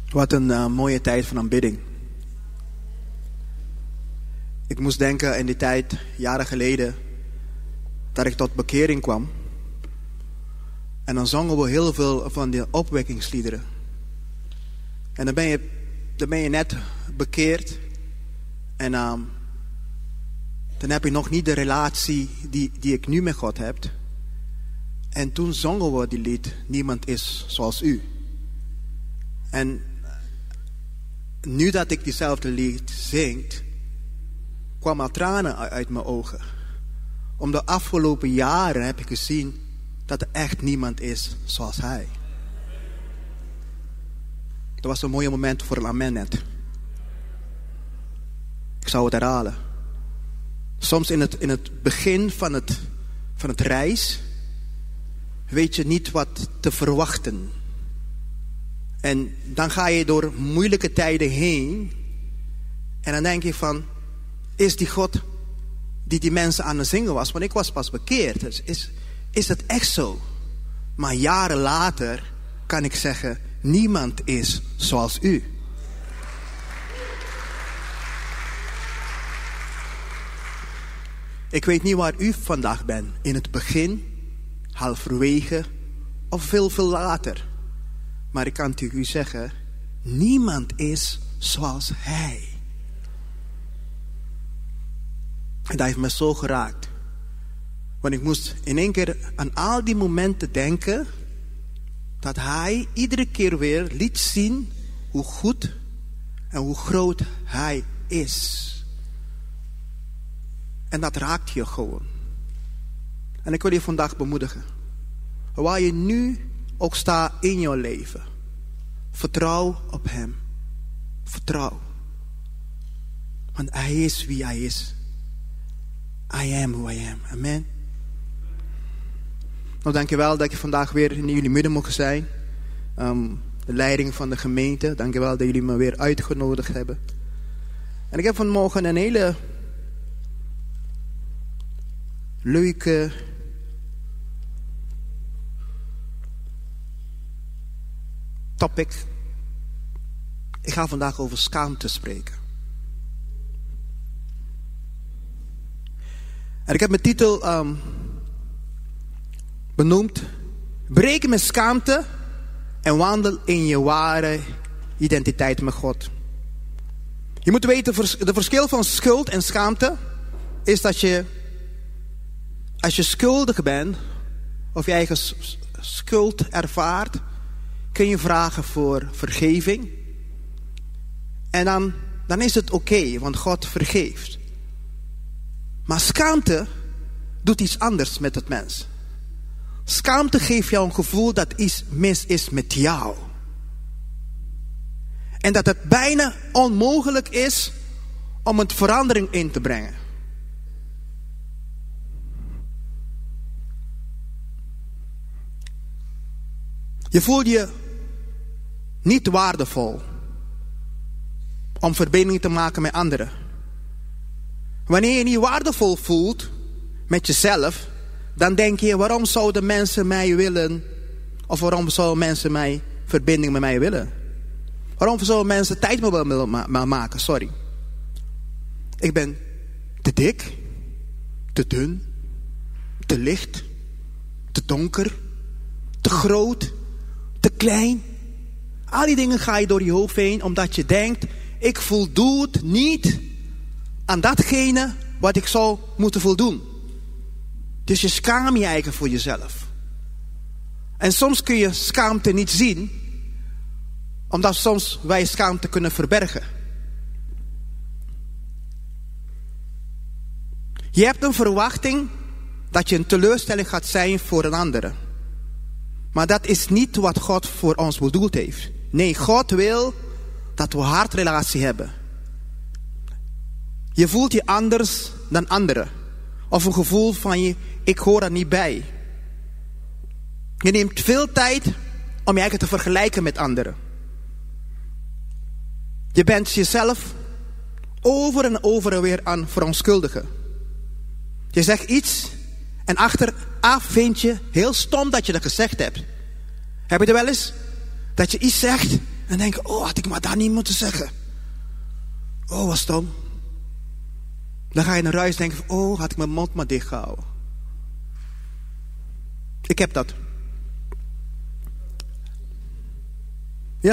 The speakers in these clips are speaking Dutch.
Wat een mooie tijd van aanbidding. Ik moest denken in die tijd, jaren geleden, dat ik tot bekering kwam. En dan zongen we heel veel van die opwekkingsliederen. En dan ben je net bekeerd. En dan heb je nog niet de relatie die ik nu met God heb. En toen zongen we die lied, Niemand is zoals u. En nu dat ik diezelfde lied zing, kwamen er tranen uit mijn ogen. Om de afgelopen jaren heb ik gezien dat er echt niemand is zoals hij. Dat was een mooie moment voor een amen net. Ik zou het herhalen. Soms in het begin van het reis weet je niet wat te verwachten. En dan ga je door moeilijke tijden heen. En dan denk je van, is die God die mensen aan het zingen was? Want ik was pas bekeerd. Dus is het echt zo? Maar jaren later kan ik zeggen, niemand is zoals u. Ik weet niet waar u vandaag bent. In het begin, halverwege of veel later. Maar ik kan tegen u zeggen, niemand is zoals hij. En dat heeft me zo geraakt. Want ik moest in één keer aan al die momenten denken, dat hij iedere keer weer liet zien hoe goed en hoe groot hij is. En dat raakt je gewoon. En ik wil je vandaag bemoedigen. Waar je nu ook staat in jouw leven. Vertrouw op hem. Vertrouw. Want hij is wie hij is. I am who I am. Amen. Nou, dankjewel dat je vandaag weer in jullie midden mogen zijn. De leiding van de gemeente. Dankjewel dat jullie me weer uitgenodigd hebben. En ik heb vanmorgen een hele leuke topic. Ik ga vandaag over schaamte spreken. En ik heb mijn titel benoemd: Breek met schaamte en wandel in je ware identiteit met God. Je moet weten, de verschil van schuld en schaamte is dat je, als je schuldig bent of je eigen schuld ervaart, kun je vragen voor vergeving. En dan is het oké, want God vergeeft. Maar schaamte doet iets anders met het mens. Schaamte geeft jou een gevoel dat iets mis is met jou. En dat het bijna onmogelijk is om een verandering in te brengen. Je voelt je niet waardevol om verbinding te maken met anderen. Wanneer je niet waardevol voelt met jezelf, dan denk je, waarom zouden mensen mij willen? Of waarom zouden mensen verbinding met mij willen? Waarom zouden mensen tijd met me willen maken? Sorry. Ik ben te dik, te dun, te licht, te donker, te groot, te klein. Al die dingen ga je door je hoofd heen, omdat je denkt, ik voldoe niet aan datgene wat ik zou moeten voldoen. Dus je schaamt je eigen voor jezelf. En soms kun je schaamte niet zien, omdat soms wij schaamte kunnen verbergen. Je hebt een verwachting dat je een teleurstelling gaat zijn voor een ander. Maar dat is niet wat God voor ons bedoeld heeft. Nee, God wil dat we een hartrelatie hebben. Je voelt je anders dan anderen. Of een gevoel van je, ik hoor er niet bij. Je neemt veel tijd om je eigen te vergelijken met anderen. Je bent jezelf over en over weer aan verontschuldigen. Je zegt iets en achteraf vind je heel stom dat je dat gezegd hebt. Heb je er wel eens? Dat je iets zegt En denken, oh, had ik maar daar niet moeten zeggen. Oh, wat stom. Dan ga je naar huis en denken, oh, had ik mijn mond maar dicht gehouden. Ik heb dat. Ja.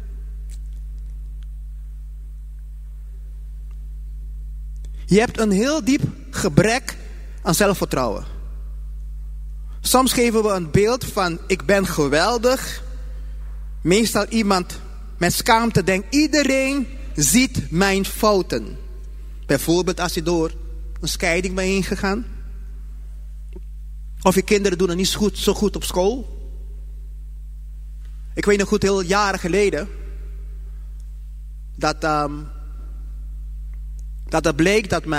Je hebt een heel diep gebrek aan zelfvertrouwen. Soms geven we een beeld van, ik ben geweldig. Meestal iemand met schaamte denkt, iedereen ziet mijn fouten. Bijvoorbeeld als je door een scheiding bent heen gegaan. Of je kinderen doen het niet zo goed op school. Ik weet nog goed, heel jaren geleden, dat het bleek dat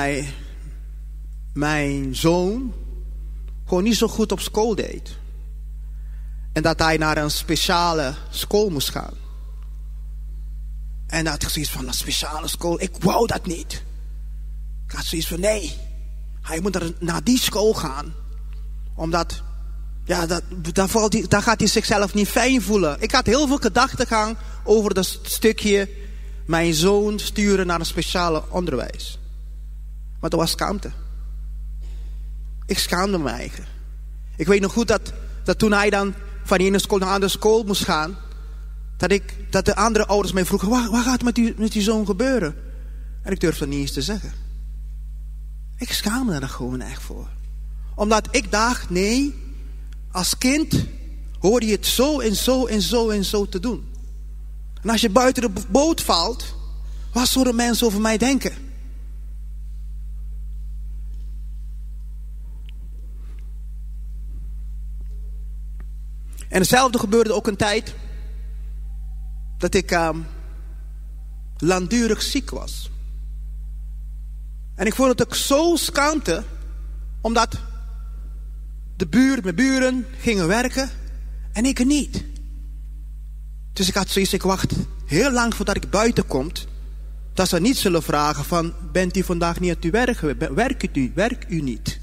mijn zoon gewoon niet zo goed op school deed. En dat hij naar een speciale school moest gaan. En dat had ik zoiets van, een speciale school, ik wou dat niet. Ik had zoiets van, nee, hij moet naar die school gaan. Omdat, ja, daar gaat hij zichzelf niet fijn voelen. Ik had heel veel gedachtegang over dat stukje mijn zoon sturen naar een speciale onderwijs. Maar dat was schaamte. Ik schaamde me eigen. Ik weet nog goed dat toen hij dan van de ene school naar de andere school moest gaan, dat de andere ouders mij vroegen, wat gaat met die zoon gebeuren? En ik durfde dat niet eens te zeggen. Ik schaamde me daar gewoon echt voor. Omdat ik dacht, nee, als kind hoor je het zo en zo en zo en zo te doen. En als je buiten de boot valt, wat zullen mensen over mij denken? En hetzelfde gebeurde ook een tijd dat ik langdurig ziek was. En ik vond het ook zo schaamte, omdat mijn buren gingen werken en ik niet. Dus ik had zoiets, ik wacht heel lang voordat ik buiten kom, dat ze niet zullen vragen van, bent u vandaag niet aan het werken? Werkt u niet?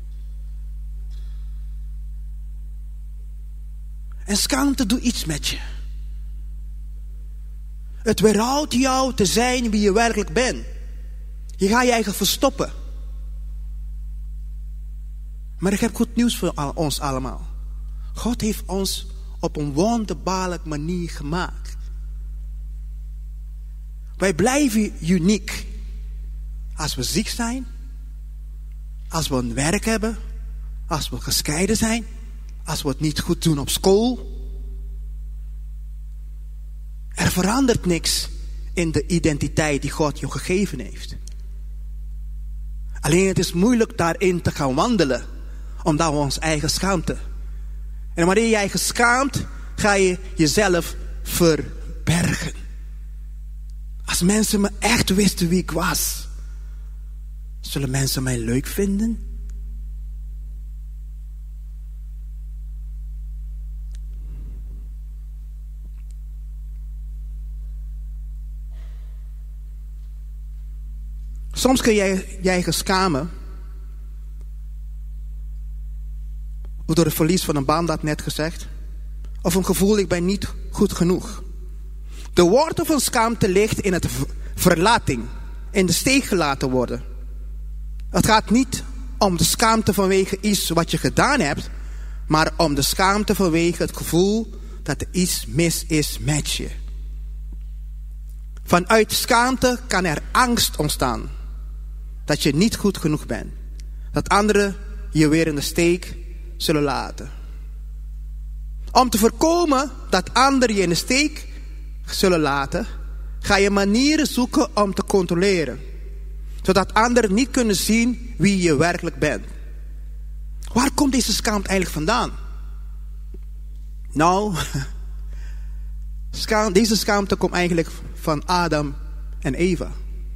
En schaamte doet iets met je. Het weerhoudt jou te zijn wie je werkelijk bent. Je gaat je eigen verstoppen. Maar ik heb goed nieuws voor ons allemaal. God heeft ons op een wonderbaarlijke manier gemaakt. Wij blijven uniek. Als we ziek zijn. Als we een werk hebben. Als we gescheiden zijn. Als we het niet goed doen op school. Er verandert niks in de identiteit die God je gegeven heeft. Alleen het is moeilijk daarin te gaan wandelen. Omdat we ons eigen schaamte. En wanneer je eigen schaamt, ga je jezelf verbergen. Als mensen me echt wisten wie ik was, zullen mensen mij leuk vinden? Soms kun jij je eigen schamen door het verlies van een baan, dat net gezegd. Of een gevoel, ik ben niet goed genoeg. De wortel van schaamte ligt in het verlating. In de steek gelaten worden. Het gaat niet om de schaamte vanwege iets wat je gedaan hebt. Maar om de schaamte vanwege het gevoel dat er iets mis is met je. Vanuit schaamte kan er angst ontstaan. Dat je niet goed genoeg bent. Dat anderen je weer in de steek zullen laten. Om te voorkomen dat anderen je in de steek zullen laten, ga je manieren zoeken om te controleren. Zodat anderen niet kunnen zien wie je werkelijk bent. Waar komt deze schaamte eigenlijk vandaan? Nou, deze schaamte komt eigenlijk van Adam en Eva.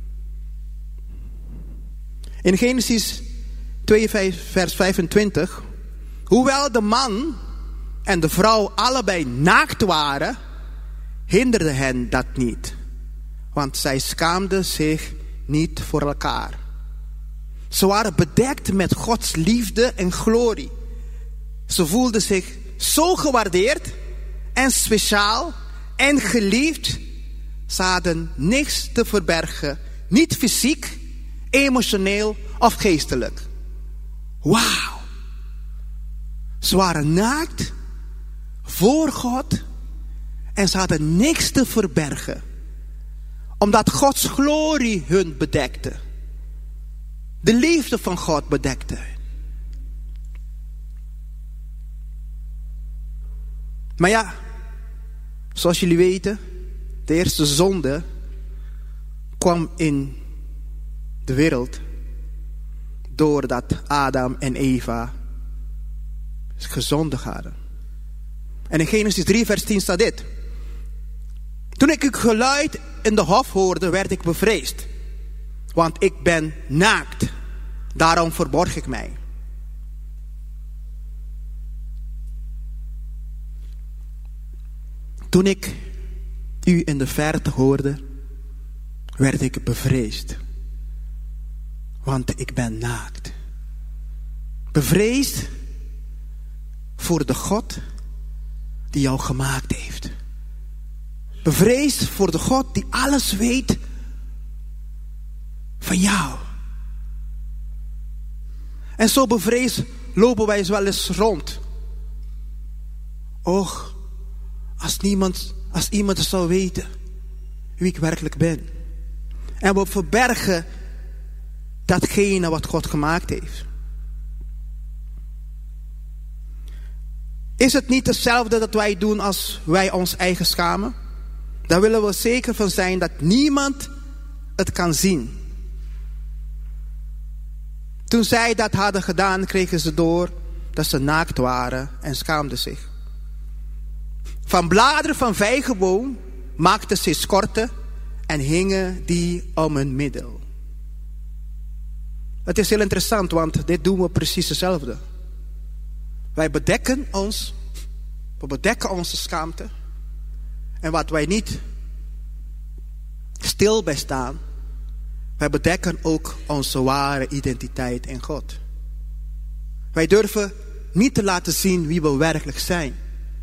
In Genesis 2 vers 25. Hoewel de man en de vrouw allebei naakt waren, hinderde hen dat niet. Want zij schaamden zich niet voor elkaar. Ze waren bedekt met Gods liefde en glorie. Ze voelden zich zo gewaardeerd en speciaal en geliefd. Ze hadden niks te verbergen. Niet fysiek, emotioneel of geestelijk. Wauw. Ze waren naakt voor God en ze hadden niks te verbergen. Omdat Gods glorie hun bedekte. De liefde van God bedekte. Maar ja, zoals jullie weten, de eerste zonde kwam in de wereld doordat Adam en Eva gezondigd hadden. En in Genesis 3 vers 10 staat dit. Toen ik het geluid in de hof hoorde, werd ik bevreesd. Want ik ben naakt. Daarom verborg ik mij. Toen ik u in de verte hoorde, werd ik bevreesd. Want ik ben naakt. Bevreesd voor de God die jou gemaakt heeft. Bevreesd voor de God die alles weet van jou. En zo bevreesd lopen wij wel eens rond. Och, als iemand zou weten wie ik werkelijk ben. En we verbergen datgene wat God gemaakt heeft. Is het niet hetzelfde dat wij doen als wij ons eigen schamen? Daar willen we zeker van zijn dat niemand het kan zien. Toen zij dat hadden gedaan, kregen ze door dat ze naakt waren en schaamden zich. Van bladeren van vijgenboom maakten ze schorten en hingen die om hun middel. Het is heel interessant, want dit doen we precies hetzelfde. Wij bedekken onze schaamte. En wat wij niet stil bij staan, wij bedekken ook onze ware identiteit in God. Wij durven niet te laten zien wie we werkelijk zijn.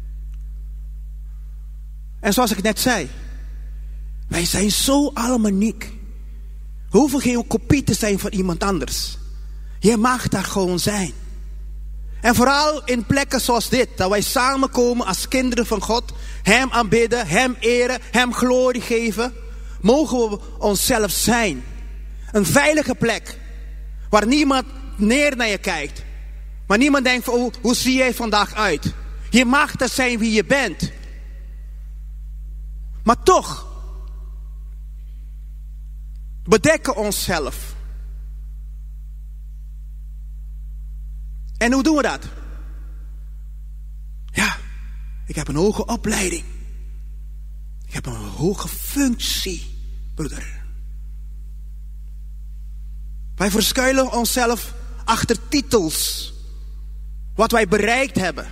En zoals ik net zei, wij zijn zo allemaal uniek. We hoeven geen kopie te zijn van iemand anders. Je mag daar gewoon zijn. En vooral in plekken zoals dit, dat wij samenkomen als kinderen van God, Hem aanbidden, Hem eren, Hem glorie geven, mogen we onszelf zijn. Een veilige plek, waar niemand neer naar je kijkt. Maar niemand denkt van, oh, hoe zie jij vandaag uit? Je mag dat zijn wie je bent. Maar toch, bedekken onszelf. En hoe doen we dat? Ja, ik heb een hoge opleiding. Ik heb een hoge functie, broeder. Wij verschuilen onszelf achter titels. Wat wij bereikt hebben.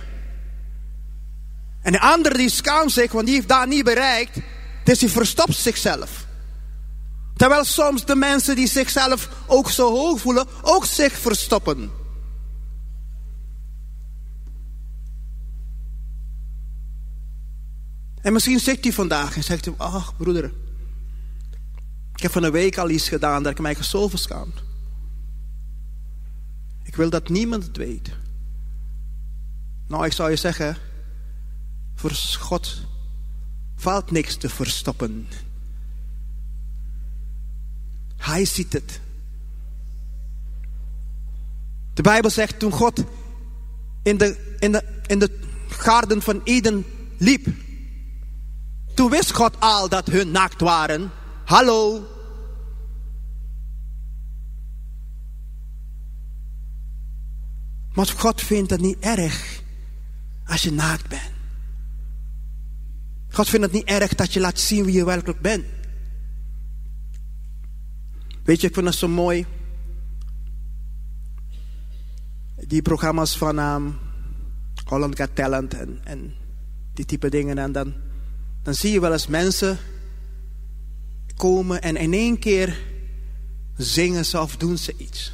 En de ander die schaamt zich, want die heeft daar niet bereikt. Dus die verstopt zichzelf. Terwijl soms de mensen die zichzelf ook zo hoog voelen, ook zich verstoppen. En misschien zit u vandaag en zegt u, ach broeder, ik heb van een week al iets gedaan dat ik mij zo verschaam. Ik wil dat niemand het weet. Nou, ik zou je zeggen, voor God valt niks te verstoppen. Hij ziet het. De Bijbel zegt, toen God in de garden van Eden liep, toen wist God al dat hun naakt waren. Hallo. Maar God vindt het niet erg als je naakt bent. God vindt het niet erg dat je laat zien wie je werkelijk bent. Weet je, ik vind het zo mooi. Die programma's van Holland Got Talent en die type dingen. En dan zie je wel eens mensen komen en in één keer zingen ze of doen ze iets.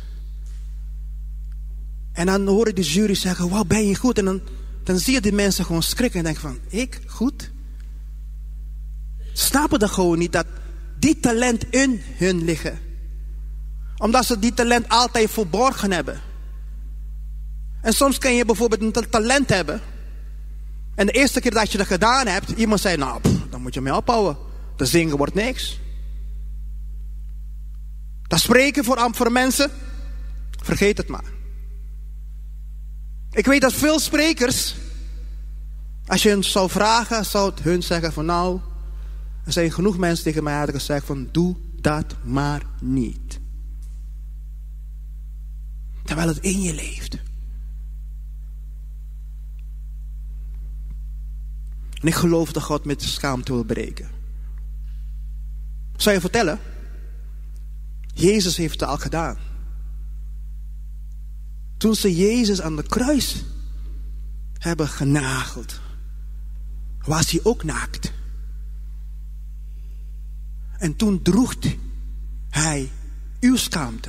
En dan hoor ik de jury zeggen, wauw, ben je goed? En dan zie je die mensen gewoon schrikken en denken van, ik? Goed? snappen dat gewoon niet, dat die talent in hun liggen. Omdat ze die talent altijd verborgen hebben. En soms kan je bijvoorbeeld een talent hebben. En de eerste keer dat je dat gedaan hebt, iemand zei, nou, dan moet je mee ophouden. De zingen wordt niks. Dat spreken voor mensen, vergeet het maar. Ik weet dat veel sprekers, als je hen zou vragen, zou het hun zeggen van nou, er zijn genoeg mensen tegen mij hadden gezegd van doe dat maar niet. Terwijl het in je leeft. En ik geloof dat God met de schaamte wil breken. Zou je vertellen? Jezus heeft het al gedaan. Toen ze Jezus aan de kruis hebben genageld, was hij ook naakt. En toen droeg hij uw schaamte.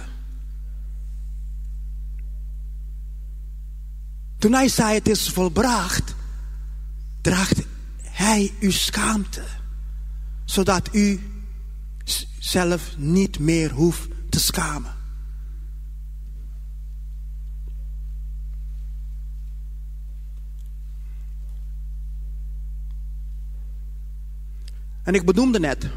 Toen hij zei het is volbracht, draagt hij uw schaamte. Zodat u zelf niet meer hoeft te schamen. En ik benoemde net,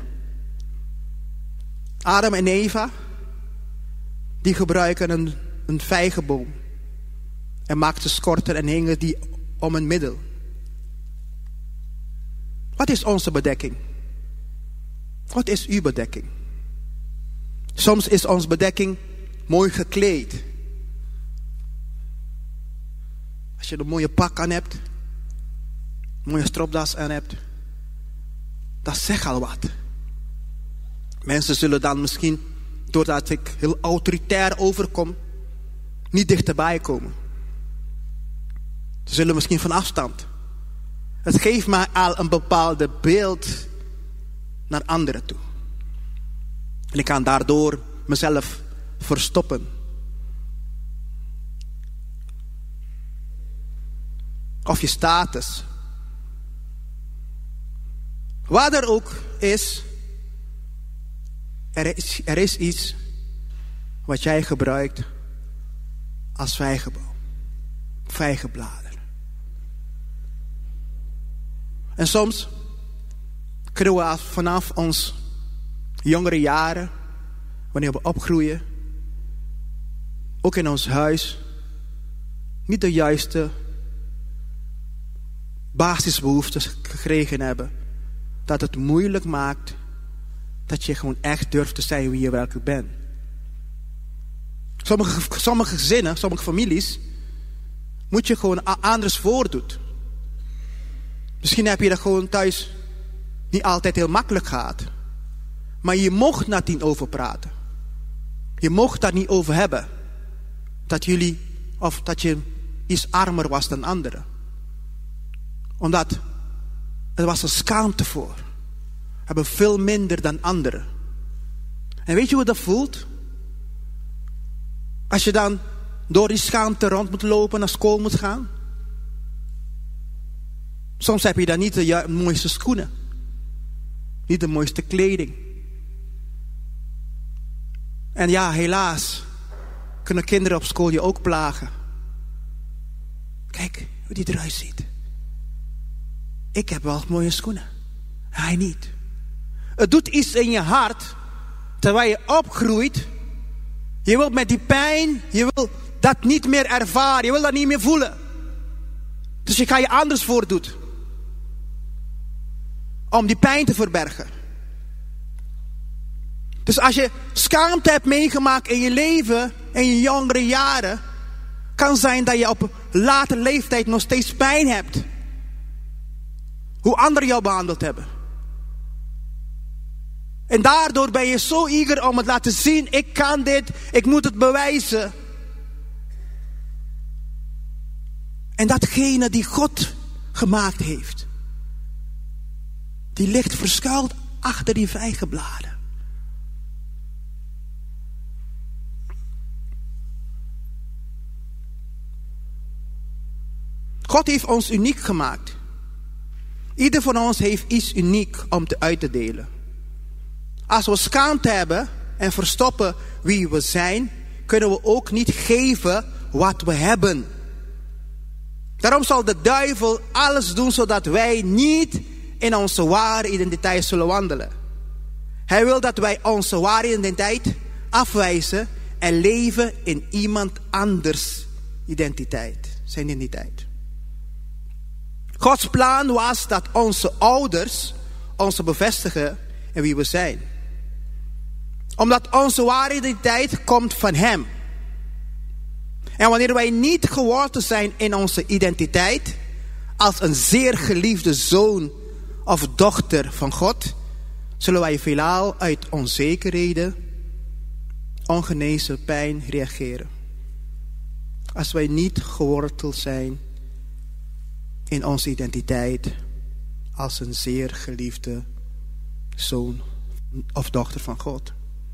Adam en Eva, die gebruiken een vijgenboom. En maakten skorten en hingen die om een middel. Wat is onze bedekking? Wat is uw bedekking? Soms is onze bedekking mooi gekleed. Als je een mooie pak aan hebt, een mooie stropdas aan hebt, dat zegt al wat. Mensen zullen dan misschien, doordat ik heel autoritair overkom, niet dichterbij komen. Ze zullen misschien van afstand. Het geeft mij al een bepaalde beeld naar anderen toe. En ik kan daardoor mezelf verstoppen. Of je status. Wat er ook is, er is iets wat jij gebruikt als vijgenblader. En soms kunnen we vanaf ons jongere jaren, wanneer we opgroeien, ook in ons huis, niet de juiste basisbehoeftes gekregen hebben. Dat het moeilijk maakt dat je gewoon echt durft te zijn wie je werkelijk bent. Sommige gezinnen, sommige families, moet je gewoon anders voordoen. Misschien heb je dat gewoon thuis niet altijd heel makkelijk gehad. Maar je mocht daar niet over praten. Je mocht daar niet over hebben. Dat je iets armer was dan anderen. Omdat er was een schaamte voor. We hebben veel minder dan anderen. En weet je hoe dat voelt? Als je dan door die schaamte rond moet lopen, naar school moet gaan. Soms heb je dan niet de mooiste schoenen. Niet de mooiste kleding. En ja, helaas kunnen kinderen op school je ook plagen. Kijk hoe die eruit ziet. Ik heb wel mooie schoenen. Hij niet. Het doet iets in je hart. Terwijl je opgroeit. Je wilt met die pijn. Je wil dat niet meer ervaren. Je wil dat niet meer voelen. Dus je gaat je anders voordoen. Om die pijn te verbergen. Dus als je schaamte hebt meegemaakt in je leven. In je jongere jaren. Kan zijn dat je op latere leeftijd nog steeds pijn hebt. Hoe anderen jou behandeld hebben. En daardoor ben je zo eager om het te laten zien. Ik kan dit. Ik moet het bewijzen. En datgene die God gemaakt heeft. Die ligt verschuild achter die vijgenbladen. God heeft ons uniek gemaakt. Ieder van ons heeft iets uniek om uit te delen. Als we schaamte hebben en verstoppen wie we zijn, kunnen we ook niet geven wat we hebben. Daarom zal de duivel alles doen zodat wij niet in onze ware identiteit zullen wandelen. Hij wil dat wij onze ware identiteit afwijzen en leven in iemand anders identiteit, zijn identiteit. Gods plan was dat onze ouders ons bevestigen in wie we zijn. Omdat onze ware identiteit komt van Hem. En wanneer wij niet geworteld zijn in onze identiteit, als een zeer geliefde zoon of dochter van God, zullen wij veelal uit onzekerheden, ongenezen pijn reageren. Als wij niet geworteld zijn in onze identiteit als een zeer geliefde zoon of dochter van God.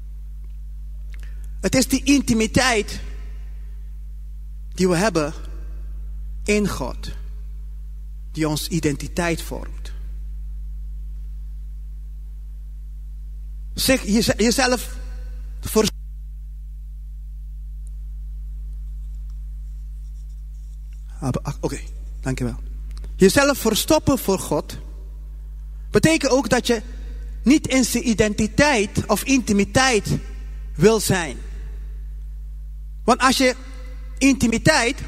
Het is die intimiteit die we hebben in God, die onze identiteit vormt. Zeg jezelf voor. Oké, dankjewel. Jezelf verstoppen voor God betekent ook dat je niet in zijn identiteit of intimiteit wil zijn. Want als je intimiteit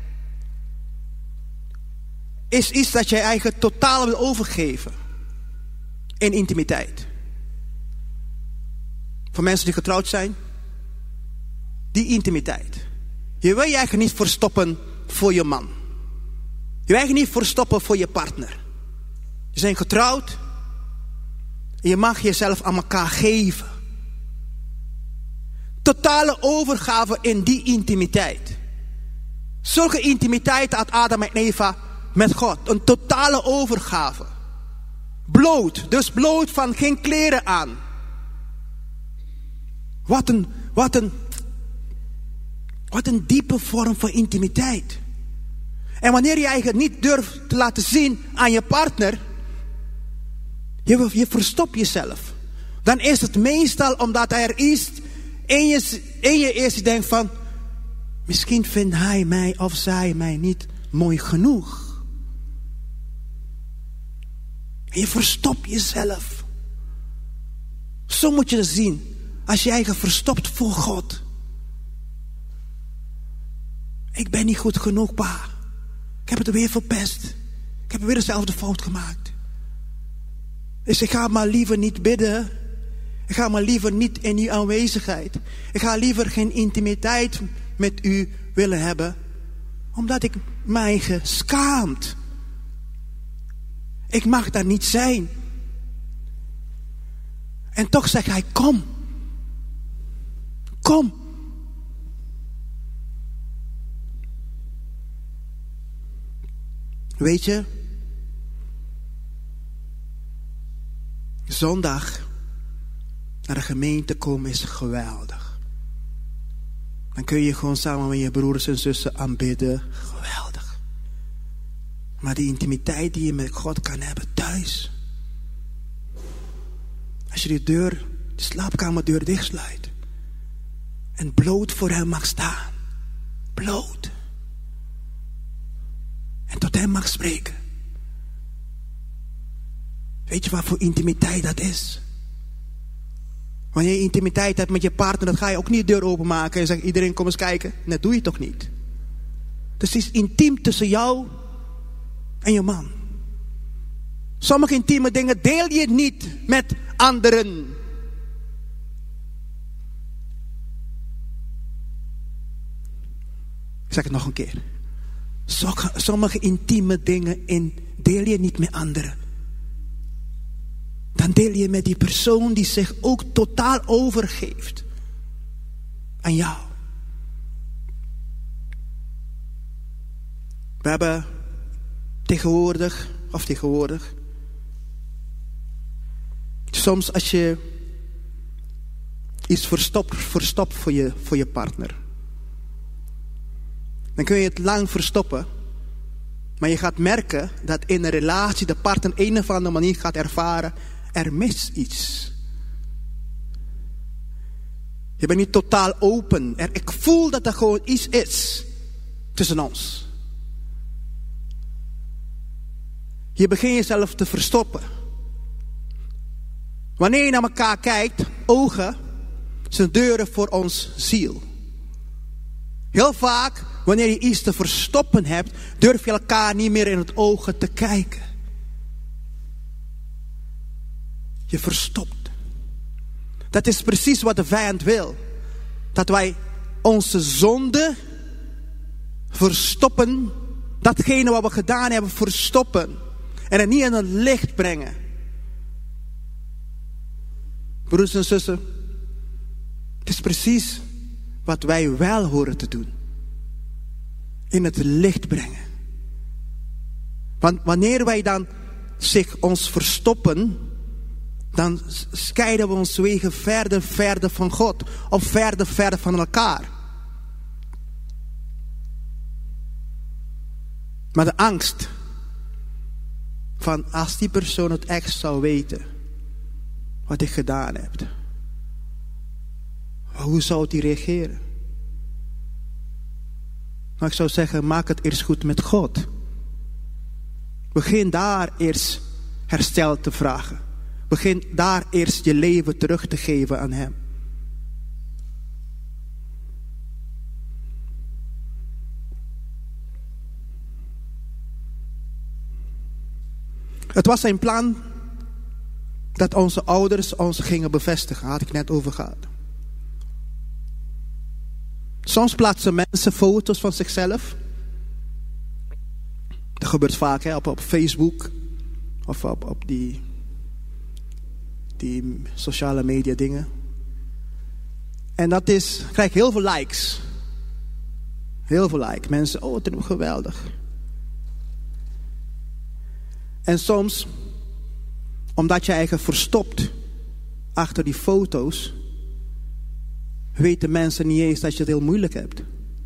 is iets dat je eigen totaal wil overgeven in intimiteit. Voor mensen die getrouwd zijn, die intimiteit. Je wil je eigenlijk niet verstoppen voor je man. Je wil eigenlijk niet verstoppen voor je partner. Je bent getrouwd en je mag jezelf aan elkaar geven. Totale overgave in die intimiteit. Zulke intimiteit had Adam en Eva met God. Een totale overgave. Bloot. Dus bloot van geen kleren aan. Wat een diepe vorm van intimiteit. En wanneer je eigenlijk niet durft te laten zien aan je partner, je verstopt jezelf. Dan is het meestal omdat er is in je eerst denkt van, misschien vindt hij mij of zij mij niet mooi genoeg. En je verstopt jezelf. Zo moet je het zien. Als je eigen verstopt voor God. Ik ben niet goed genoeg, pa. Ik heb het weer verpest. Ik heb weer dezelfde fout gemaakt. Dus ik ga maar liever niet bidden. Ik ga maar liever niet in uw aanwezigheid. Ik ga liever geen intimiteit met u willen hebben. Omdat ik mij schaamt. Ik mag daar niet zijn. En toch zegt hij, kom. Kom. Weet je, zondag naar de gemeente komen is geweldig. Dan kun je gewoon samen met je broers en zussen aanbidden. Geweldig. Maar die intimiteit die je met God kan hebben thuis. Als je de slaapkamerdeur dichtsluit. En bloot voor hem mag staan. Bloot. En tot hem mag spreken. Weet je wat voor intimiteit dat is? Wanneer je intimiteit hebt met je partner, dan ga je ook niet de deur openmaken en zeggen, iedereen kom eens kijken. Dat doe je toch niet? Dus het is intiem tussen jou en je man. Sommige intieme dingen deel je niet met anderen. Ik zeg het nog een keer. Sommige intieme dingen deel je niet met anderen. Dan deel je met die persoon die zich ook totaal overgeeft aan jou. We hebben tegenwoordig, soms als je iets verstopt voor je partner. Dan kun je het lang verstoppen. Maar je gaat merken dat in een relatie de partner een of andere manier gaat ervaren, er mist iets. Je bent niet totaal open. Ik voel dat er gewoon iets is tussen ons. Je begint jezelf te verstoppen. Wanneer je naar elkaar kijkt, ogen zijn deuren voor ons ziel. Heel vaak, wanneer je iets te verstoppen hebt, durf je elkaar niet meer in het ogen te kijken. Je verstopt. Dat is precies wat de vijand wil. Dat wij onze zonde verstoppen. Datgene wat we gedaan hebben verstoppen. En het niet in het licht brengen. Broers en zussen. Het is precies wat wij wel horen te doen. In het licht brengen. Want wanneer wij dan ons verstoppen, dan scheiden we ons wegen verder van God. Of verder van elkaar. Maar de angst van als die persoon het echt zou weten wat ik gedaan heb. Hoe zou hij reageren? Maar ik zou zeggen, maak het eerst goed met God. Begin daar eerst herstel te vragen. Begin daar eerst je leven terug te geven aan Hem. Het was zijn plan dat onze ouders ons gingen bevestigen. Had ik net over gehad. Soms plaatsen mensen foto's van zichzelf. Dat gebeurt vaak op Facebook. Of op die sociale media dingen. En dat krijg heel veel likes. Heel veel likes. Mensen, oh, het is geweldig. En soms, omdat je eigen verstopt achter die foto's, weten mensen niet eens dat je het heel moeilijk hebt.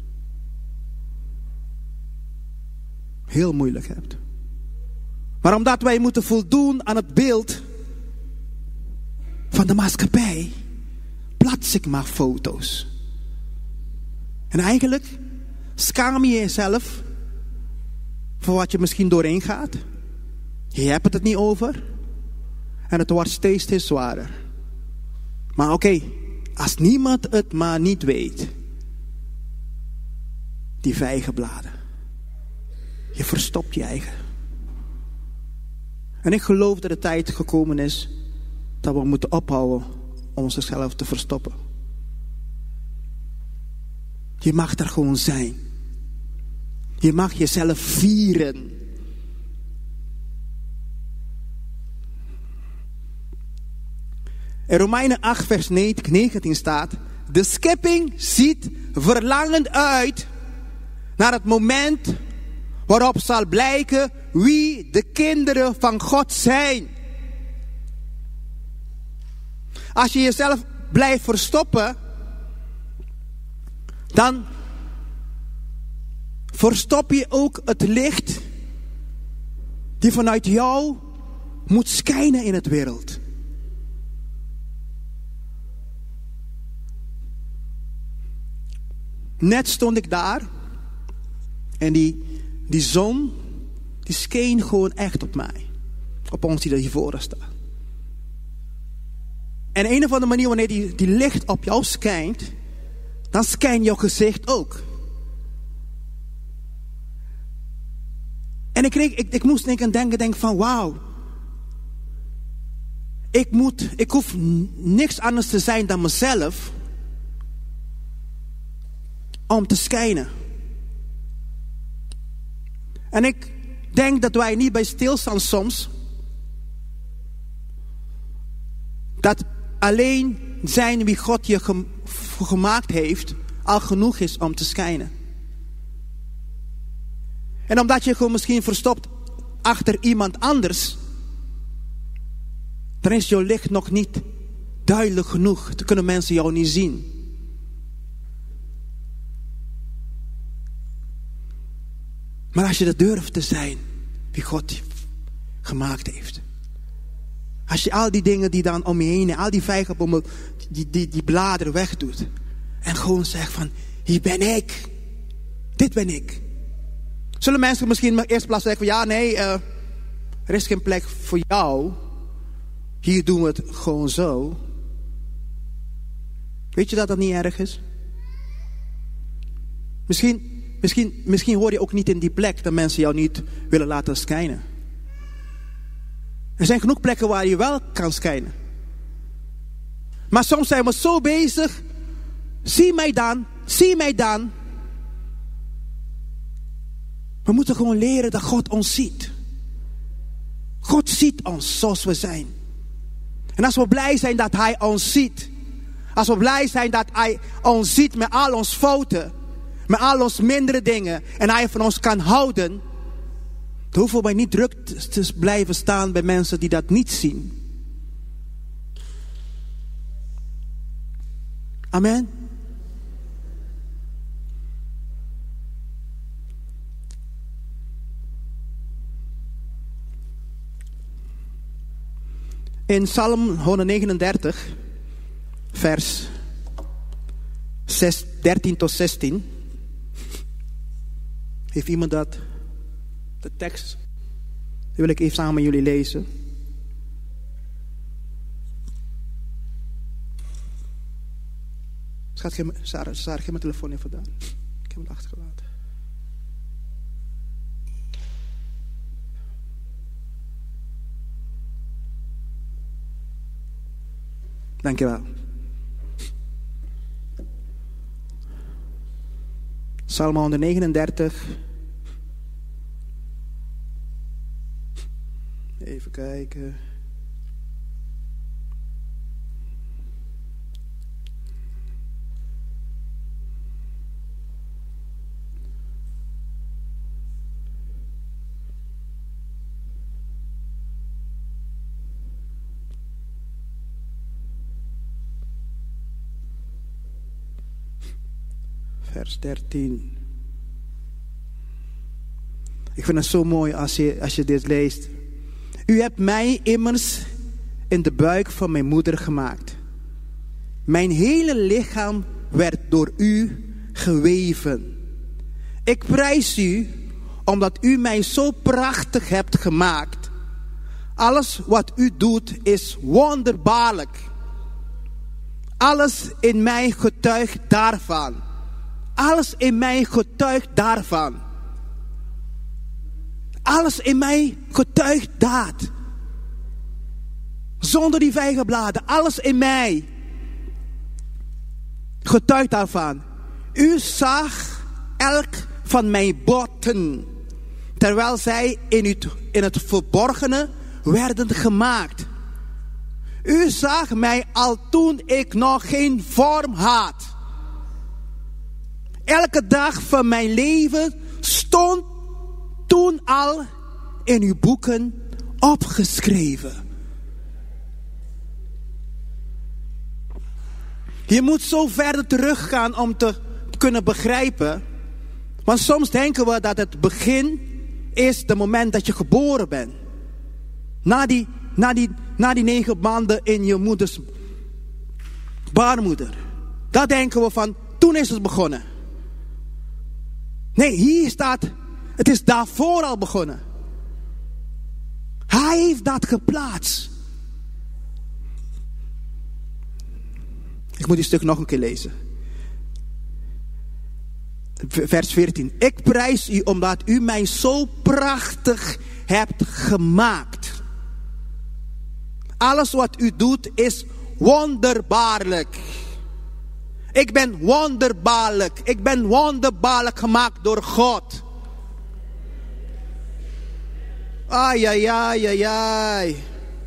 Heel moeilijk hebt. Maar omdat wij moeten voldoen aan het beeld van de maatschappij, plaats ik maar foto's. En eigenlijk schaam je jezelf voor wat je misschien doorheen gaat. Je hebt het niet over. En het wordt steeds zwaarder. Maar oké, als niemand het maar niet weet. Die vijgenbladen. Je verstopt je eigen. En ik geloof dat de tijd gekomen is dat we moeten ophouden om onszelf te verstoppen. Je mag er gewoon zijn. Je mag jezelf vieren. In Romeinen 8 vers 19 staat: de schepping ziet verlangend uit naar het moment waarop zal blijken wie de kinderen van God zijn. Als je jezelf blijft verstoppen, dan verstop je ook het licht die vanuit jou moet schijnen in het wereld. Net stond ik daar en die zon, die scheen gewoon echt op mij. Op ons die er hiervoor staan. En een of andere manier, wanneer die licht op jou schijnt, dan schijnt jouw gezicht ook. En ik moest denken van wauw. Ik hoef niks anders te zijn dan mezelf om te schijnen. En ik denk dat wij niet bij stilstaan soms. Dat alleen zijn wie God je gemaakt heeft al genoeg is om te schijnen. En omdat je gewoon misschien verstopt achter iemand anders, dan is jouw licht nog niet duidelijk genoeg. Dan kunnen mensen jou niet zien. Maar als je dat durft te zijn, wie God gemaakt heeft. Als je al die dingen die dan om je heen, al die vijgenbomen, die bladeren wegdoet. En gewoon zegt van, hier ben ik. Dit ben ik. Zullen mensen misschien in de eerste plaats zeggen van, ja nee, er is geen plek voor jou. Hier doen we het gewoon zo. Weet je dat dat niet erg is? Misschien hoor je ook niet in die plek dat mensen jou niet willen laten schijnen. Er zijn genoeg plekken waar je wel kan schijnen. Maar soms zijn we zo bezig. Zie mij dan, zie mij dan. We moeten gewoon leren dat God ons ziet. God ziet ons zoals we zijn. En als we blij zijn dat Hij ons ziet. Als we blij zijn dat Hij ons ziet met al onze fouten. Met al onze mindere dingen. En Hij van ons kan houden. Dan hoeven wij niet druk te blijven staan bij mensen die dat niet zien. Amen. In Psalm 139, vers 13 tot 16. Heeft iemand dat? De tekst. Die wil ik even samen met jullie lezen. Sarah, geef mijn telefoon even daar. Ik heb het achtergelaten. Dankjewel. Psalm 139. Even kijken. Vers 13. Ik vind het zo mooi als je dit leest. U hebt mij immers in de buik van mijn moeder gemaakt. Mijn hele lichaam werd door u geweven. Ik prijs u omdat u mij zo prachtig hebt gemaakt. Alles wat u doet is wonderbaarlijk. Alles in mij getuigt daarvan. Alles in mij getuigt daarvan. Alles in mij getuigt dat. Zonder die vijgenbladen. Alles in mij getuigt daarvan. U zag elk van mijn botten. Terwijl zij in het verborgene werden gemaakt. U zag mij al toen ik nog geen vorm had. Elke dag van mijn leven stond toen al in uw boeken opgeschreven. Je moet zo verder teruggaan om te kunnen begrijpen. Want soms denken we dat het begin is het moment dat je geboren bent. Na die 9 maanden in je moeders baarmoeder. Dat denken we van, toen is het begonnen. Nee, hier staat, het is daarvoor al begonnen. Hij heeft dat geplaatst. Ik moet die stuk nog een keer lezen. Vers 14. Ik prijs u omdat u mij zo prachtig hebt gemaakt. Alles wat u doet is wonderbaarlijk. Ik ben wonderbaarlijk. Ik ben wonderbaarlijk gemaakt door God. Ai, ai, ai, ai, ai.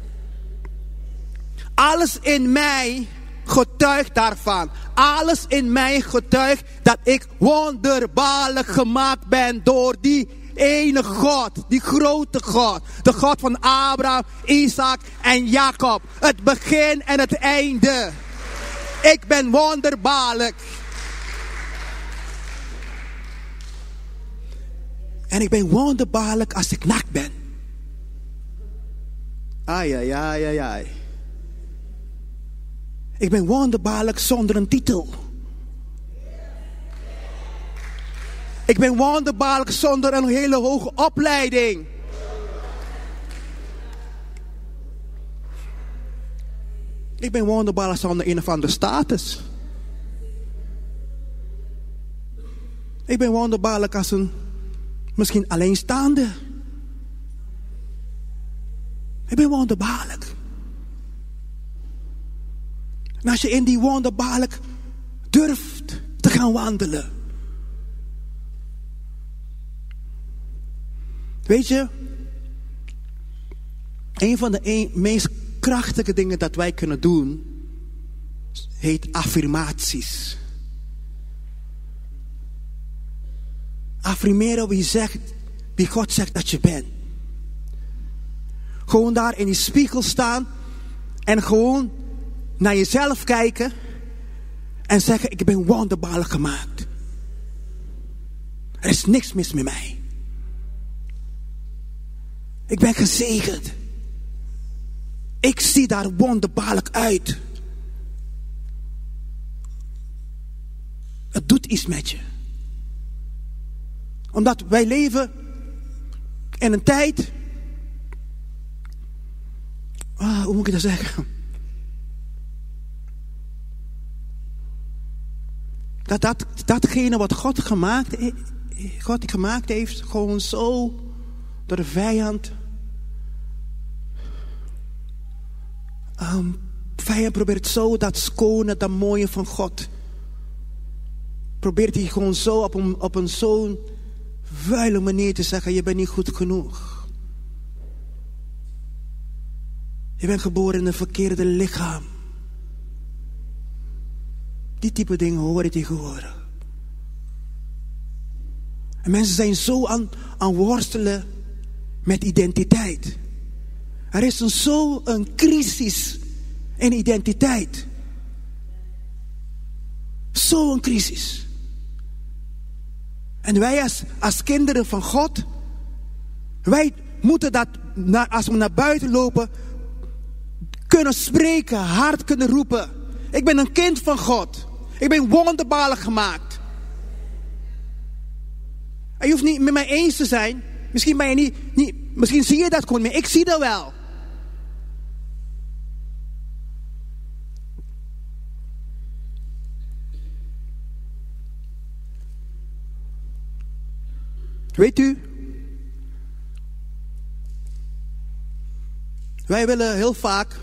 Alles in mij getuigt daarvan. Alles in mij getuigt dat ik wonderbaarlijk gemaakt ben door die ene God. Die grote God. De God van Abraham, Isaac en Jacob. Het begin en het einde. Ik ben wonderbaarlijk. En ik ben wonderbaarlijk als ik naakt ben. Ai, ai, ai, ai, ai. Ik ben wonderbaarlijk zonder een titel. Ik ben wonderbaarlijk zonder een hele hoge opleiding. Ik ben wonderbaarlijk zonder een of andere status. Ik ben wonderbaarlijk als een misschien alleenstaande. Ik ben wonderbaarlijk. En als je in die wonderbaarlijk durft te gaan wandelen. Weet je, een van de meest krachtige dingen dat wij kunnen doen, heet affirmaties. Affirmeren wie God zegt dat je bent. Gewoon daar in die spiegel staan en gewoon naar jezelf kijken en zeggen: ik ben wonderbaarlijk gemaakt. Er is niks mis met mij. Ik ben gezegend. Ik zie daar wonderbaarlijk uit. Het doet iets met je. Omdat wij leven in een tijd. Hoe moet ik dat zeggen? Datgene wat God gemaakt heeft, gewoon zo door de vijand. Vijand probeert zo dat schone, dat mooie van God. Probeert hij gewoon zo op een zo'n vuile manier te zeggen: je bent niet goed genoeg. Je bent geboren in een verkeerde lichaam. Die type dingen hoor je tegenwoordig. En mensen zijn zo aan worstelen met identiteit. Er is een crisis in identiteit. Zo'n crisis. En wij als kinderen van God, wij moeten dat, als we naar buiten lopen, kunnen spreken, hard kunnen roepen: ik ben een kind van God. Ik ben wonderbaarlijk gemaakt. En je hoeft niet met mij eens te zijn. Misschien ben je niet, misschien zie je dat gewoon niet. Ik zie dat wel. Weet u, wij willen heel vaak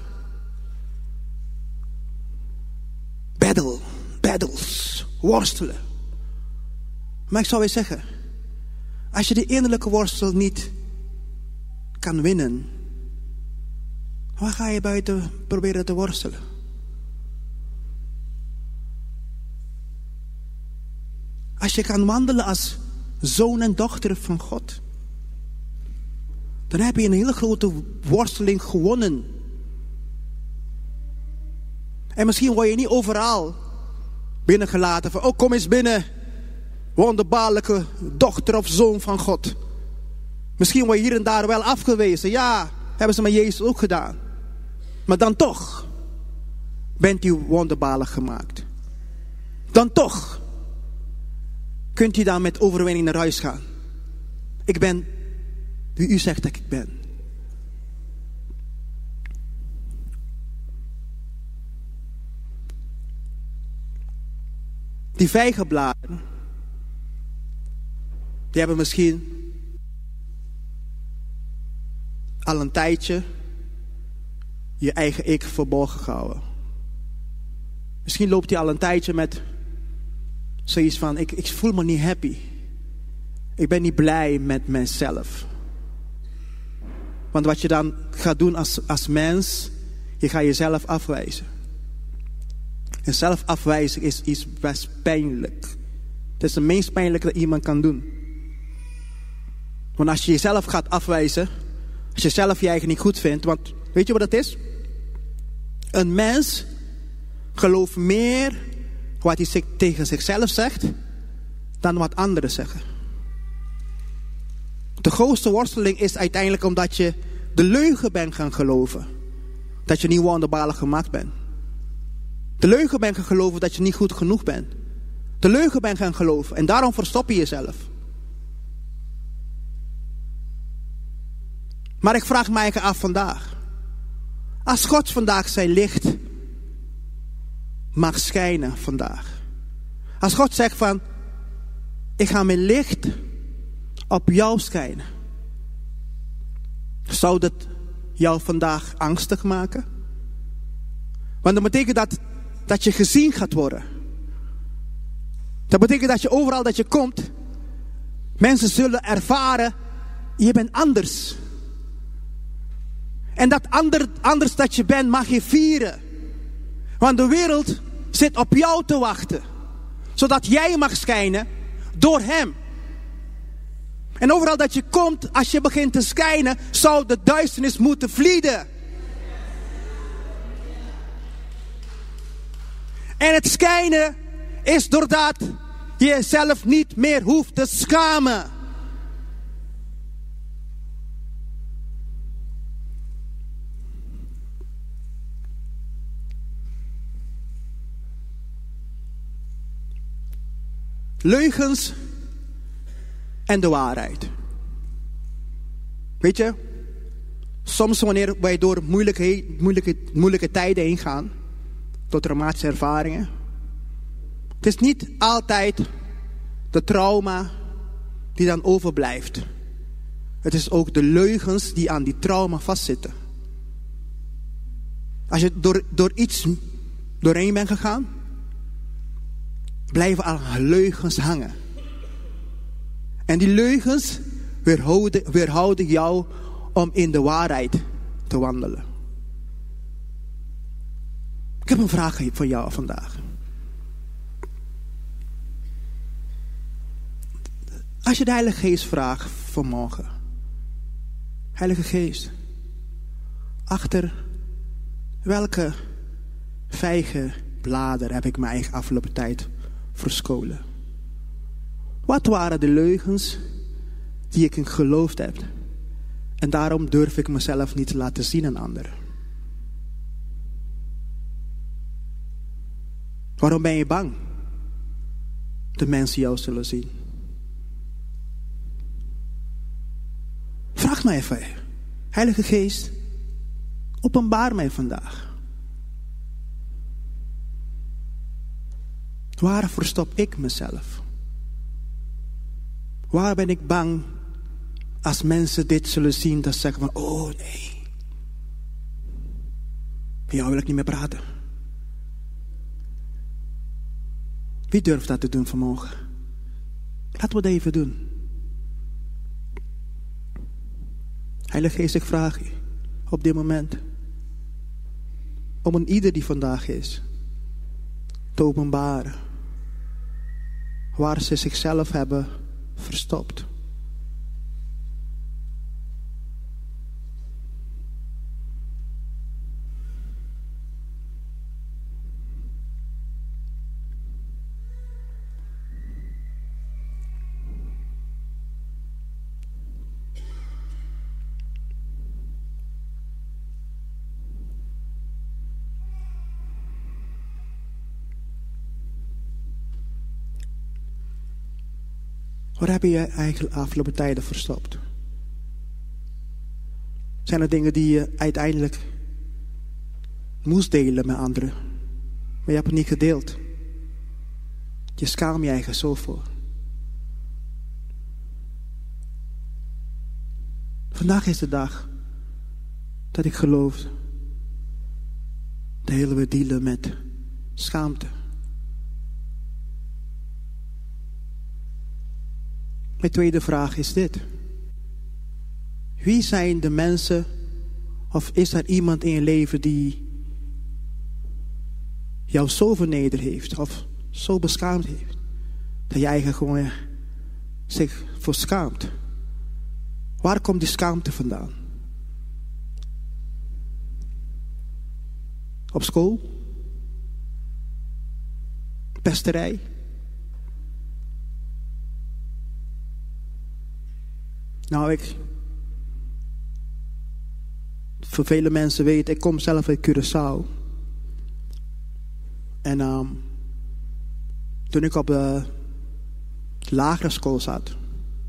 battles, worstelen. Maar ik zou weer zeggen, als je de innerlijke worstel niet kan winnen, waar ga je buiten proberen te worstelen? Als je kan wandelen als zoon en dochter van God, dan heb je een hele grote worsteling gewonnen. En misschien word je niet overal binnengelaten van: oh, kom eens binnen, wonderbaarlijke dochter of zoon van God. Misschien word je hier en daar wel afgewezen. Ja, hebben ze met Jezus ook gedaan. Maar dan toch bent u wonderbaarlijk gemaakt. Dan toch kunt u dan met overwinning naar huis gaan. Ik ben wie u zegt dat ik ben. Die vijgenbladeren, die hebben misschien al een tijdje je eigen ik verborgen gehouden. Misschien loopt hij al een tijdje met zoiets van: ik voel me niet happy. Ik ben niet blij met mezelf. Want wat je dan gaat doen als mens, je gaat jezelf afwijzen. En zelf afwijzen is best pijnlijk. Het is het meest pijnlijke dat iemand kan doen. Want als je jezelf gaat afwijzen, als je zelf je eigen niet goed vindt, want weet je wat dat is? Een mens gelooft meer wat hij tegen zichzelf zegt, dan wat anderen zeggen. De grootste worsteling is uiteindelijk omdat je de leugen bent gaan geloven. Dat je niet wonderbaarlijk gemaakt bent. De leugen bent gaan geloven dat je niet goed genoeg bent. De leugen bent gaan geloven. En daarom verstop je jezelf. Maar ik vraag mij af vandaag. Als God vandaag zijn licht mag schijnen vandaag. Als God zegt van, ik ga mijn licht op jou schijnen. Zou dat jou vandaag angstig maken? Want dat betekent dat je gezien gaat worden. Dat betekent dat je overal dat je komt, mensen zullen ervaren, je bent anders. En dat anders dat je bent mag je vieren. Want de wereld zit op jou te wachten. Zodat jij mag schijnen door hem. En overal dat je komt, als je begint te schijnen, zou de duisternis moeten vlieden. En het schijnen is doordat je jezelf niet meer hoeft te schamen. Leugens en de waarheid. Weet je, soms wanneer wij door moeilijke tijden heen gaan, door traumatische ervaringen, het is niet altijd de trauma die dan overblijft. Het is ook de leugens die aan die trauma vastzitten. Als je door iets doorheen bent gegaan, blijven al leugens hangen. En die leugens weerhouden jou om in de waarheid te wandelen. Ik heb een vraag voor jou vandaag. Als je de Heilige Geest vraagt vanmorgen. Heilige Geest, achter welke vijgenbladen heb ik mijn eigen afgelopen tijd verscholen? Wat waren de leugens die ik in geloofd heb? En daarom durf ik mezelf niet te laten zien aan anderen. Waarom ben je bang? De mensen jou zullen zien. Vraag mij even. Heilige Geest, openbaar mij vandaag. Waar verstop ik mezelf? Waar ben ik bang als mensen dit zullen zien, dat ze zeggen van, oh nee, met jou wil ik niet meer praten. Wie durft dat te doen vanmorgen? Laten we dat even doen. Heilige Geest, ik vraag u op dit moment om een ieder die vandaag is te openbaren waar ze zichzelf hebben verstopt. Waar heb je eigenlijk de afgelopen tijden verstopt? Zijn er dingen die je uiteindelijk moest delen met anderen, maar je hebt het niet gedeeld? Je schaamt je eigen zo voor. Vandaag is de dag dat ik geloof dat we dealen met schaamte. Mijn tweede vraag is dit. Wie zijn de mensen, of is er iemand in je leven die jou zo vernederd heeft, of zo beschaamd heeft, dat je eigenlijk gewoon zich voor schaamt? Waar komt die schaamte vandaan? Op school? Pesterij? Nou, voor vele mensen weten, ik kom zelf uit Curaçao. En toen ik op de lagere school zat.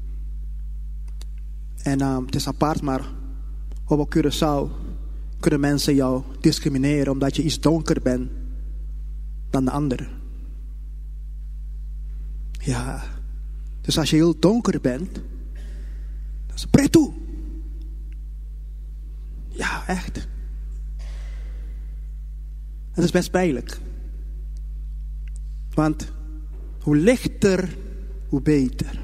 En het is apart, maar op Curaçao kunnen mensen jou discrimineren omdat je iets donker bent dan de anderen. Ja, dus als je heel donker bent, dan is het preto. Ja, echt. Het is best pijnlijk. Want hoe lichter, hoe beter.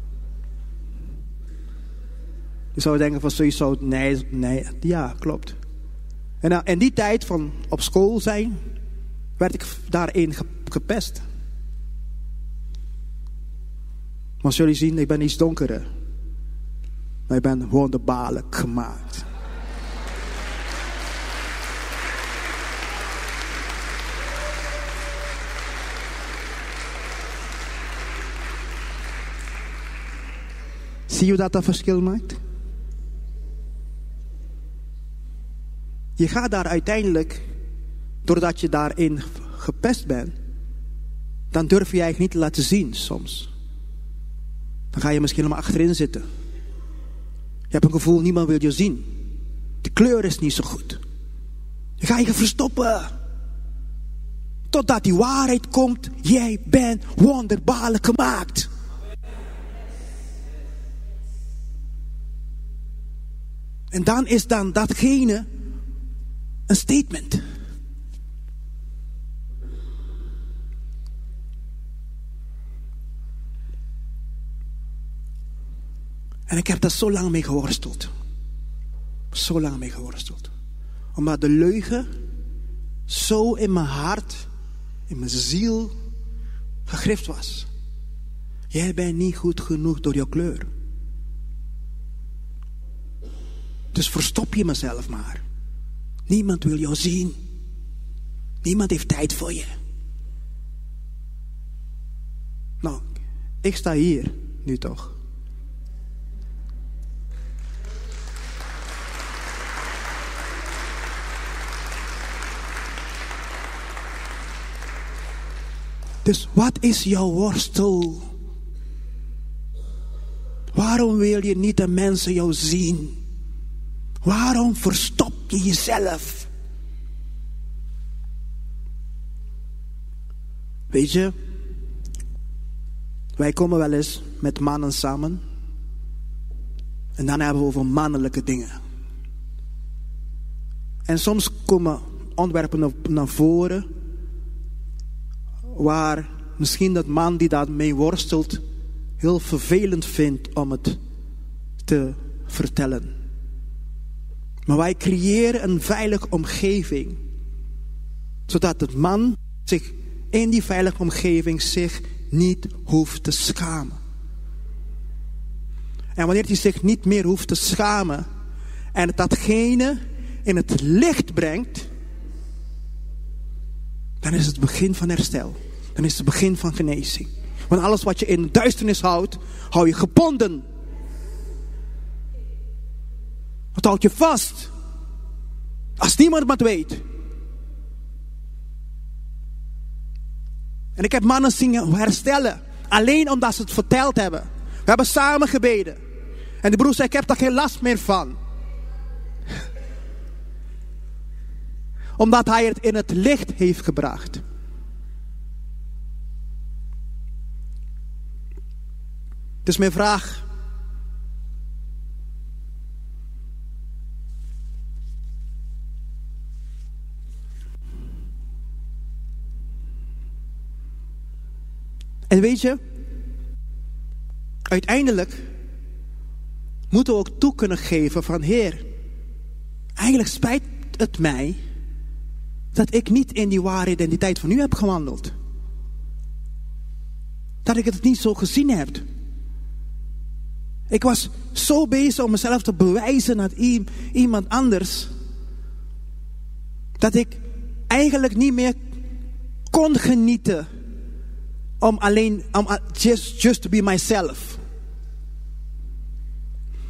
Je zou denken van sowieso, nee, ja, klopt. En in die tijd van op school zijn, werd ik daarin gepest. Maar als jullie zien, ik ben iets donkerder. Maar ik ben wonderbaarlijk gemaakt. Zie je dat verschil maakt? Je gaat daar uiteindelijk, doordat je daarin gepest bent, dan durf je eigenlijk niet te laten zien soms. Dan ga je misschien helemaal achterin zitten. Je hebt een gevoel, niemand wil je zien. De kleur is niet zo goed. Je gaat je verstoppen. Totdat die waarheid komt, jij bent wonderbaarlijk gemaakt. En dan is dan datgene een statement. En ik heb daar zo lang mee geworsteld. Zo lang mee geworsteld. Omdat de leugen zo in mijn hart, in mijn ziel gegrift was. Jij bent niet goed genoeg door jouw kleur. Dus verstop je mezelf maar. Niemand wil jou zien. Niemand heeft tijd voor je. Nou, ik sta hier nu toch. Dus wat is jouw worstel? Waarom wil je niet dat mensen jou zien? Waarom verstop je jezelf? Weet je, wij komen wel eens met mannen samen. En dan hebben we over mannelijke dingen. En soms komen onderwerpen naar voren, waar misschien dat man die daarmee worstelt heel vervelend vindt om het te vertellen. Maar wij creëren een veilige omgeving, zodat het man zich in die veilige omgeving zich niet hoeft te schamen. En wanneer hij zich niet meer hoeft te schamen en datgene in het licht brengt, dan is het begin van herstel. Dan is het begin van genezing. Want alles wat je in de duisternis houdt, hou je gebonden. Het houdt je vast. Als niemand maar weet. En ik heb mannen zien herstellen. Alleen omdat ze het verteld hebben. We hebben samen gebeden. En de broer zei, ik heb daar geen last meer van. Omdat hij het in het licht heeft gebracht. Dus mijn vraag. En weet je, uiteindelijk moeten we ook toe kunnen geven van Heer, eigenlijk spijt het mij dat ik niet in die ware identiteit van u heb gewandeld. Dat ik het niet zo gezien heb. Ik was zo bezig om mezelf te bewijzen aan iemand anders, dat ik eigenlijk niet meer kon genieten om just to be myself.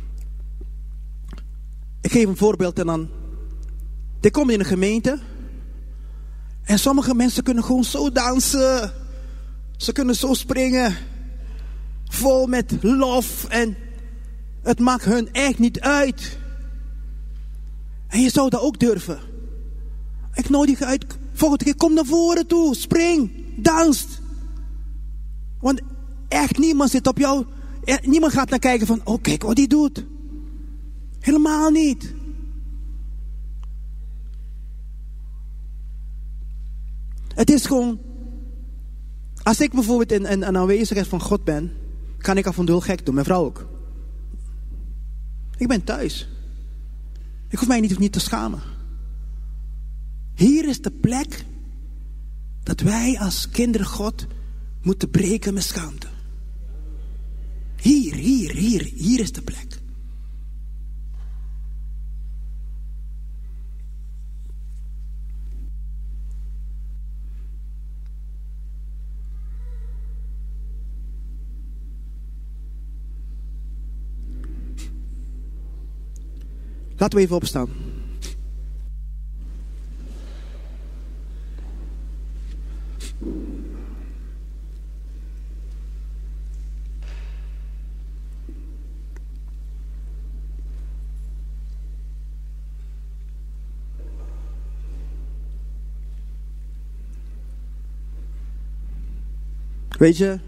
geef een voorbeeld en dan... Je komt in een gemeente. En sommige mensen kunnen gewoon zo dansen. Ze kunnen zo springen. Vol met lof. En het maakt hun echt niet uit. En je zou dat ook durven. Ik nodig je uit. Volgende keer kom naar voren toe. Spring. Dans. Want echt niemand zit op jou. Niemand gaat naar kijken van... Oh, kijk wat die doet. Helemaal niet. Het is gewoon... Als ik bijvoorbeeld in een aanwezigheid van God ben... kan ik af en toe heel gek doen. Mijn vrouw ook. Ik ben thuis. Ik hoef mij niet te schamen. Hier is de plek... dat wij als kinderen God... moeten breken met schaamte. Hier is de plek. Laten we even opstaan. Weet je,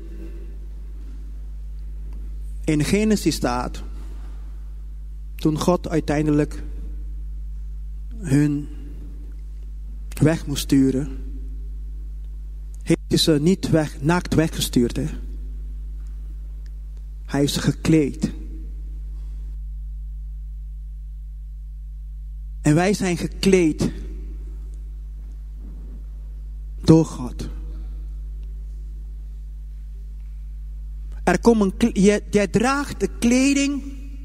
in Genesis staat, toen God uiteindelijk hun weg moest sturen, heeft hij ze niet naakt weggestuurd. Hè? Hij heeft ze gekleed. En wij zijn gekleed door God. Jij draagt de kleding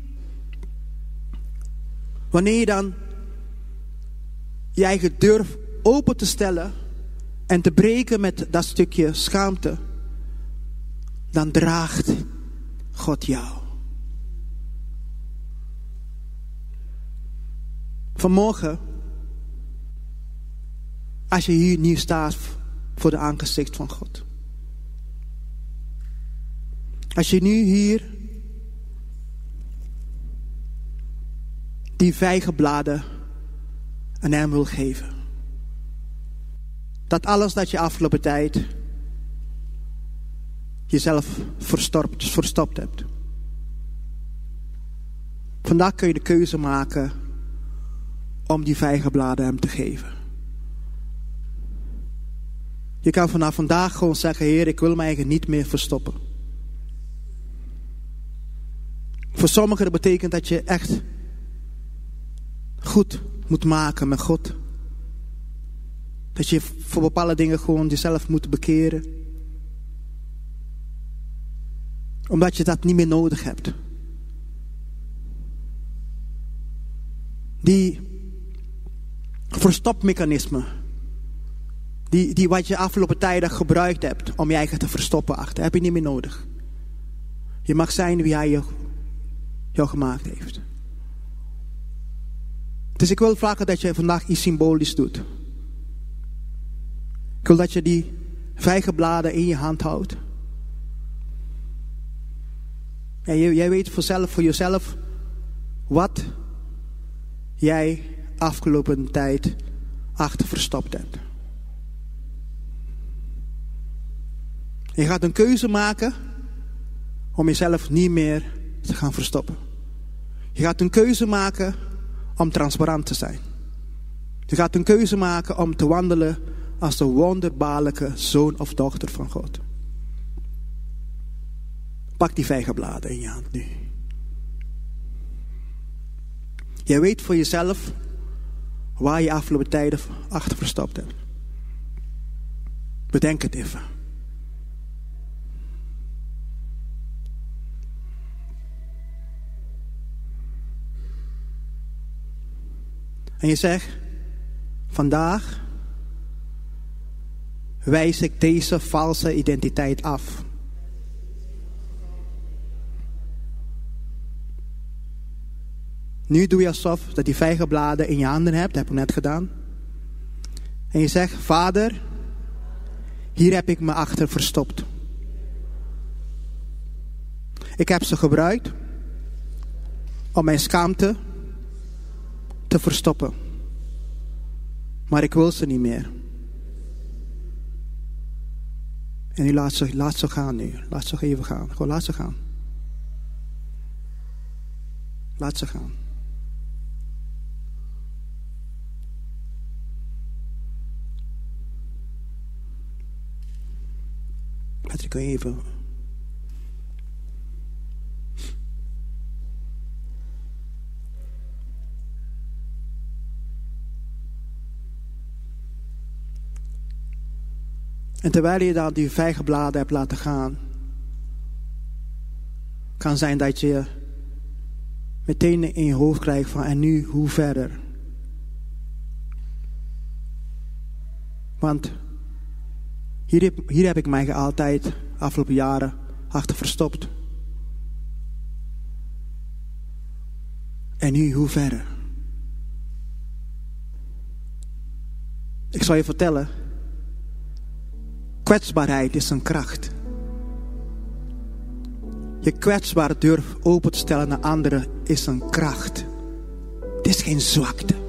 wanneer je dan je eigen durft open te stellen en te breken met dat stukje schaamte, dan draagt God jou. Vanmorgen, als je hier nu staat voor de aangezicht van God. Als je nu hier die vijgenbladen aan hem wil geven. Dat alles dat je afgelopen tijd jezelf verstopt hebt. Vandaag kun je de keuze maken om die vijgenbladen hem te geven. Je kan vanaf vandaag gewoon zeggen, Heer, ik wil mij eigenlijk niet meer verstoppen. Voor sommigen dat betekent dat je echt goed moet maken met God. Dat je voor bepaalde dingen gewoon jezelf moet bekeren. Omdat je dat niet meer nodig hebt. Die verstopmechanismen. Die wat je afgelopen tijden gebruikt hebt om je eigen te verstoppen achter. Heb je niet meer nodig. Je mag zijn wie hij jou gemaakt heeft. Dus ik wil vragen dat je vandaag iets symbolisch doet. Ik wil dat je die vijgenbladen in je hand houdt. En jij weet voor jezelf wat jij afgelopen tijd achter verstopt hebt. Je gaat een keuze maken om jezelf niet meer te gaan verstoppen. Je gaat een keuze maken om transparant te zijn. Je gaat een keuze maken om te wandelen als de wonderbaarlijke zoon of dochter van God. Pak die vijgenbladen in je hand nu. Jij weet voor jezelf waar je afgelopen tijden achter verstopt hebt. Bedenk het even. En je zegt, vandaag wijs ik deze valse identiteit af. Nu doe je alsof dat die vijgenbladen in je handen hebt. Dat heb ik net gedaan. En je zegt, Vader, hier heb ik me achter verstopt. Ik heb ze gebruikt om mijn schaamte te verstoppen. Maar ik wil ze niet meer. En nu laat ze gaan nu. Laat ze even gaan. Gewoon laat ze gaan. Laat ze gaan. Patrick, even. En terwijl je dan die vijgenbladen hebt laten gaan, kan zijn dat je meteen in je hoofd krijgt van en nu, hoe verder? Want hier heb ik mij altijd afgelopen jaren achter verstopt. En nu, hoe verder? Ik zal je vertellen, kwetsbaarheid is een kracht. Je kwetsbaar durf open te stellen naar anderen is een kracht. Het is geen zwakte.